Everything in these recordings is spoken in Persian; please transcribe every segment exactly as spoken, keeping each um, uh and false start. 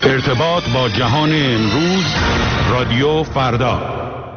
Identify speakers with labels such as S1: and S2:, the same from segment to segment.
S1: ارتباط با جهان امروز، رادیو فردا.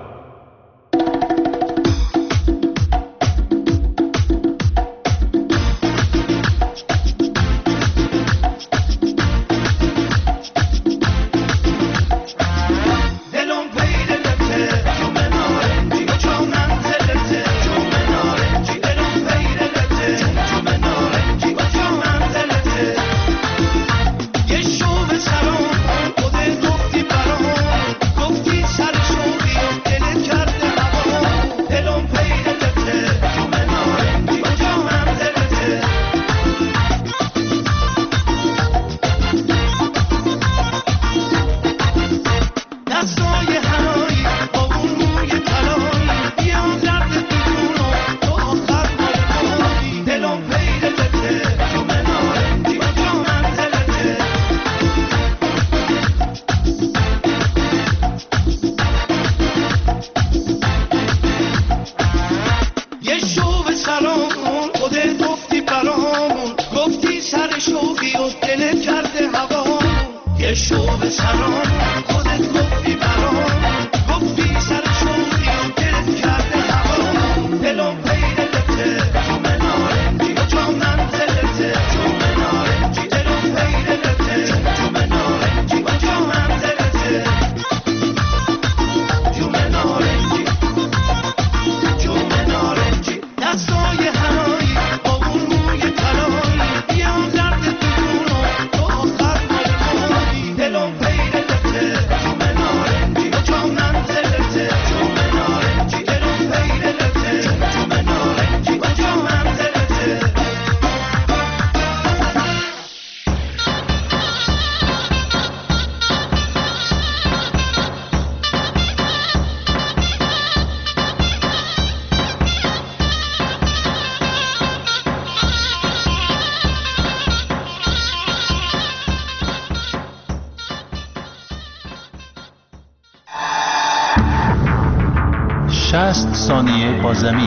S2: شصت ثانیه با زمین.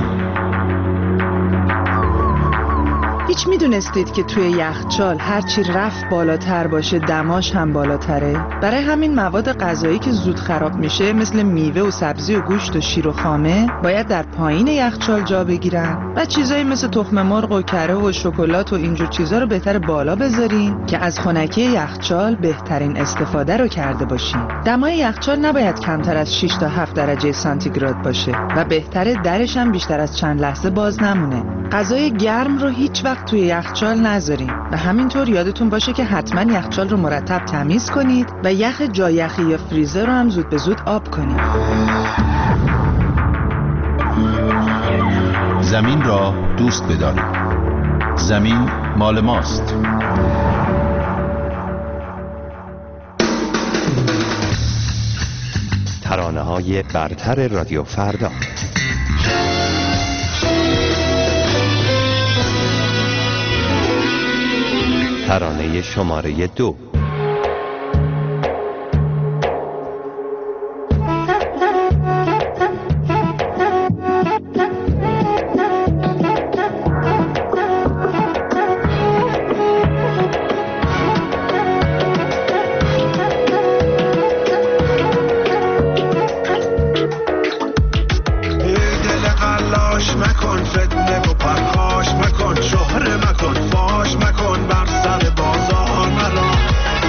S3: هیچ میدونستید که توی یخچال هرچی رفت بالاتر باشه دماش هم بالاتره؟ برای همین مواد غذایی که زود خراب میشه مثل میوه و سبزی و گوشت و شیر و خامه باید در پایین یخچال جا بگیرن و چیزایی مثل تخم مرغ و کره و شکلات و اینجور چیزا رو بهتر بالا بذارین که از خنکی یخچال بهترین استفاده رو کرده باشین. دمای یخچال نباید کمتر از شش تا هفت درجه سانتیگراد باشه و بهتره درش هم بیشتر از چند لحظه باز نمونه. غذای گرم رو هیچ وقت توی یخچال نذارین و همینطور یادتون باشه که حتما یخچال رو مرتب تمیز کنید و یخ جایخی یا فریزر رو هم زود به زود آب کنید.
S2: زمین را دوست بدارید. زمین مال ماست.
S4: ترانه‌های برتر رادیو فردا. ترانه شماره دو.
S5: مکن شهره مکن فاش مکن بر سر بازار مرا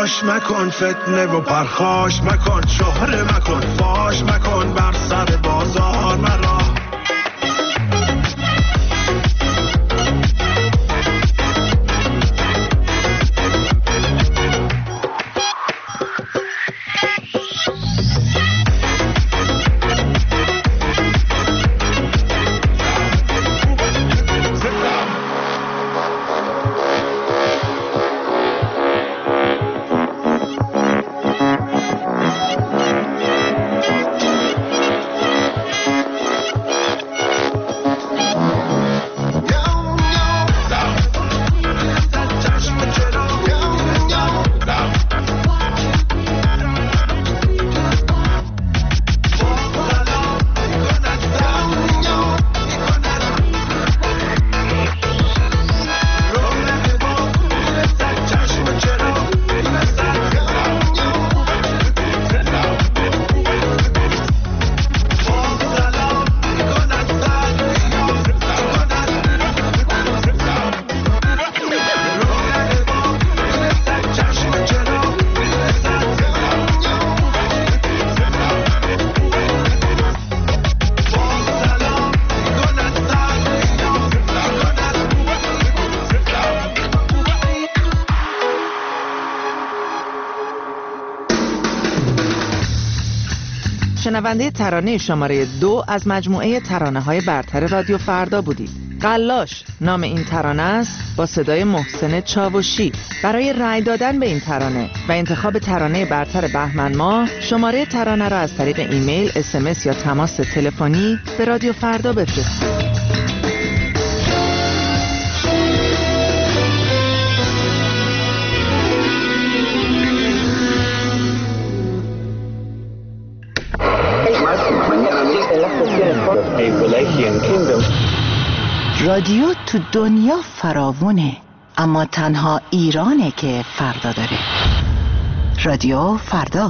S5: تلاش مکن، فتنه و پرخاش مکن، شهره مکن، فاش مکن، بر سر بازار مرا.
S3: شنونده ترانه شماره دو از مجموعه ترانه های برتر رادیو فردا بودید. قلاش نام این ترانه است، با صدای محسن چاوشی. برای رأی دادن به این ترانه و انتخاب ترانه برتر بهمن ماه، شماره ترانه را از طریق ایمیل، اس ام اس یا تماس تلفنی به رادیو فردا بفرستید. رادیو تو دنیا فراوونه، اما تنها ایرانه که فردا داره. رادیو فردا.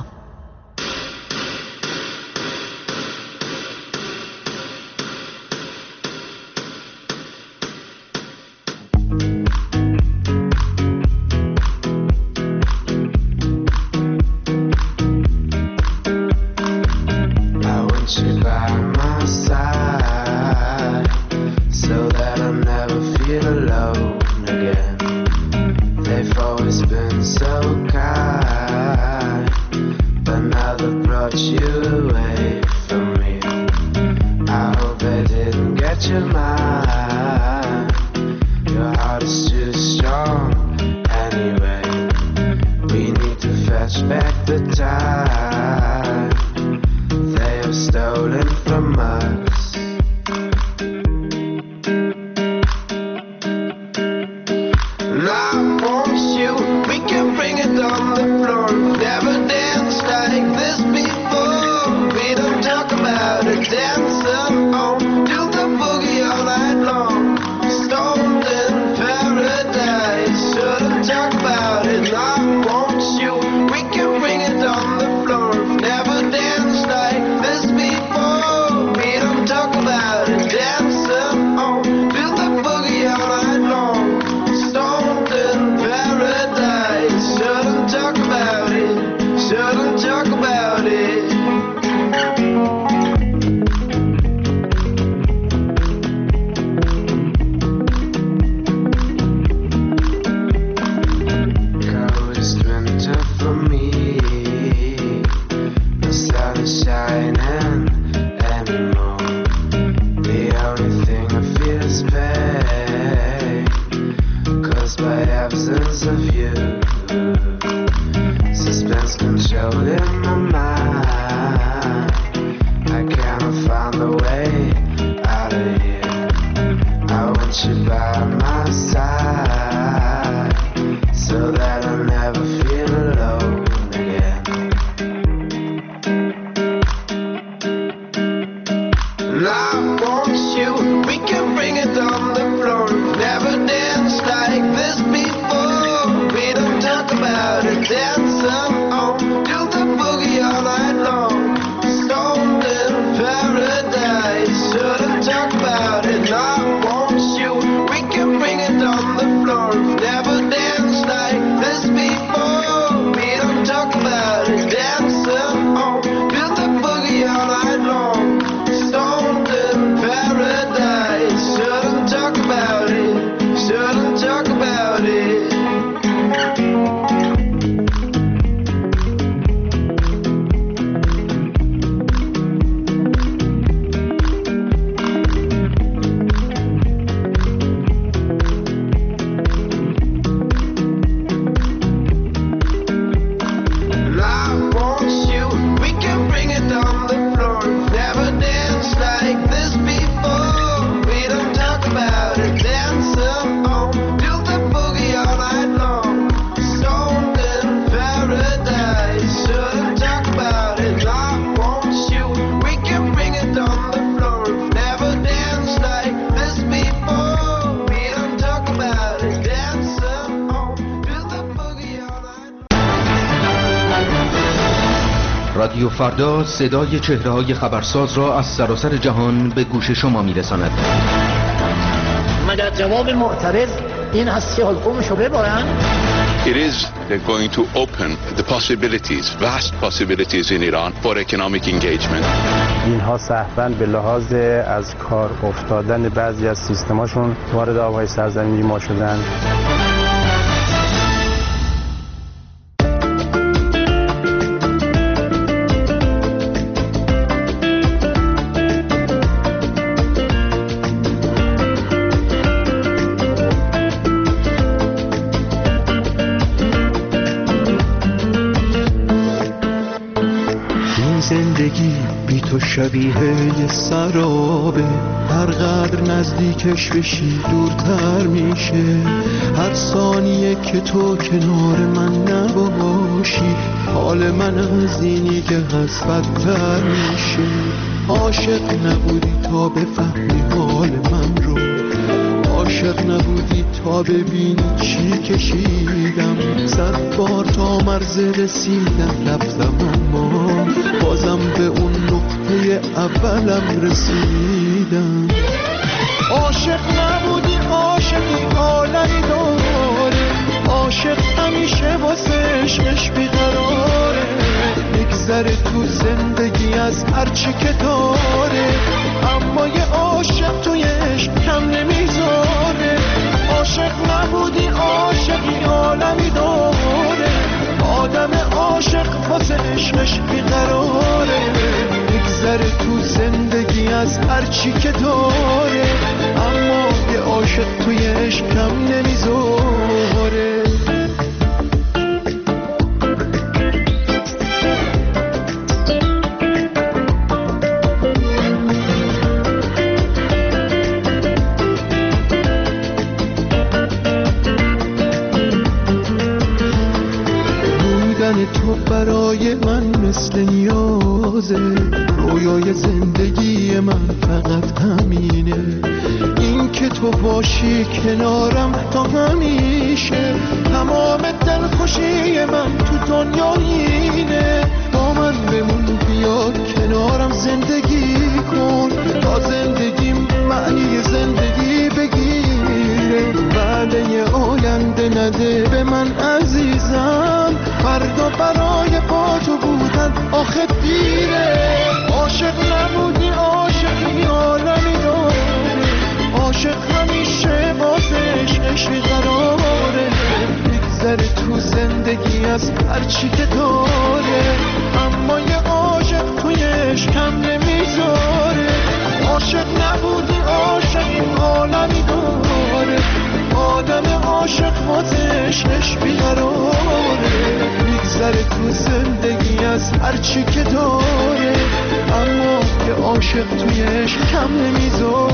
S5: Never dance like this
S6: رادیو فردا صدای چهره‌های خبرساز را از سراسر جهان به گوش شما می‌رساند.
S7: مگر جواب معترض این است که حلقومشو ببرن؟
S1: It is going to open the possibilities, vast possibilities in Iran for economic engagement.
S8: اینها صحباً به لحاظ از کار افتادن بعضی از سیستماشون وارد آبهای سرزمینی ما شدن.
S5: زندگی بی تو شبیه یه سرابه، هر قدر نزدیکش بشی دورتر میشه. هر ثانیه که تو کنار من نباشی حال من از اینی که هست بدتر میشه. عاشق نبودی تا بفهمی حال من رو، عاشق نبودی تا ببینی چی کشیدم. صد بار تا مرز رسیدم رفتم اما بازم به اون نقطه اولم رسیدم. عاشق نبودی عاشقی عالمی داره، عاشق همیشه واسه عشقش بیقراره. میگذره تو زندگی از هرچی که داره، اما یه عاشق توی عشق کم نمیذاره. عاشق نبودی عاشقی عالمی داره، آدم عاشق واسه عشقش بیقراره. میگذره تو زندگی از هرچی که داره، اما یه عاشق توی عشق کم نمیذاره. تو برای من مثل نیازه، رویای زندگی من فقط همینه. این که تو باشی کنارم تا همیشه، تمام دلخوشی من تو دنیا اینه. با من بمون بیا کنارم زندگی کن، تا زندگیم معنی زندگی بگیره. وعده یه آینده نده به من عزیزم، فردا برای با تو بودن آخه دیره. عاشق نبودی عاشقی عالمی داره، عاشق همیشه واسه عشقش بیقراره. میگذره تو زندگی از هرچی که داره، اما یه عاشق توی عشق کم نمیذاره. عاشق نبودی عاشقی عالمی داره، آدم عاشق واسه عشقش بیقراره. میگذره تو زندگی از هرچی که داره، اما یه عاشق توی عشق کم نمیذاره.